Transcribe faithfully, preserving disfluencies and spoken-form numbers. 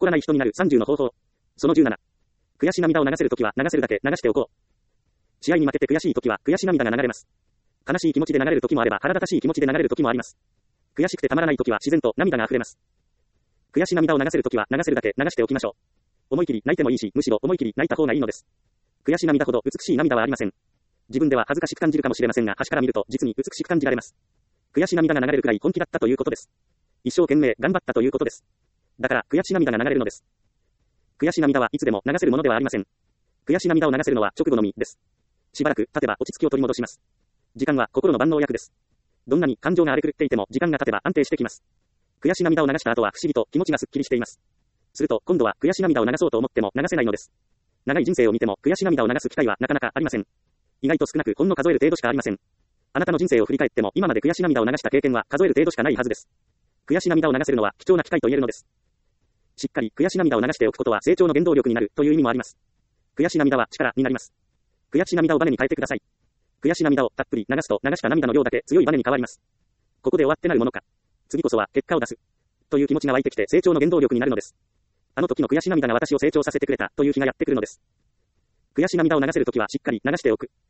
らない人になるさんじゅうの方法。そのじゅうなな。悔し涙を流せるときは流せるだけ流しておこう。試合に負けて悔しいときは悔し涙が流れます。悲しい気持ちで流れるときもあれば腹立たしい気持ちで流れるときもあります。悔しくてたまらないときは自然と涙が溢れます。悔し涙を流せるときは流せるだけ流しておきましょう。思い切り泣いてもいいし、むしろ思い切り泣いた方がいいのです。悔し涙ほど美しい涙はありません。自分では恥ずかしく感じるかもしれませんが、端から見ると実に美しく感じられます。悔し涙が流れるくらい本気だったということです。一生懸命頑張ったということです。だから悔し涙が流れるのです。悔し涙はいつでも流せるものではありません。悔し涙を流せるのは直後のみです。しばらく経てば落ち着きを取り戻します。時間は心の万能薬です。どんなに感情が荒れ狂っていても時間が経てば安定してきます。悔し涙を流した後は不思議と気持ちがすっきりしています。すると今度は悔し涙を流そうと思っても流せないのです。長い人生を見ても悔し涙を流す機会はなかなかありません。意外と少なくほんの数える程度しかありません。あなたの人生を振り返っても今まで悔し涙を流した経験は数える程度しかないはずです。悔し涙を流せるのは貴重な機会と言えるのです。しっかり悔し涙を流しておくことは成長の原動力になるという意味もあります。悔し涙は力になります。悔し涙をバネに変えてください。悔し涙をたっぷり流すと流した涙の量だけ強いバネに変わります。ここで終わってなるものか。次こそは結果を出す。という気持ちが湧いてきて成長の原動力になるのです。あの時の悔し涙が私を成長させてくれたという日がやってくるのです。悔し涙を流せるときはしっかり流しておく。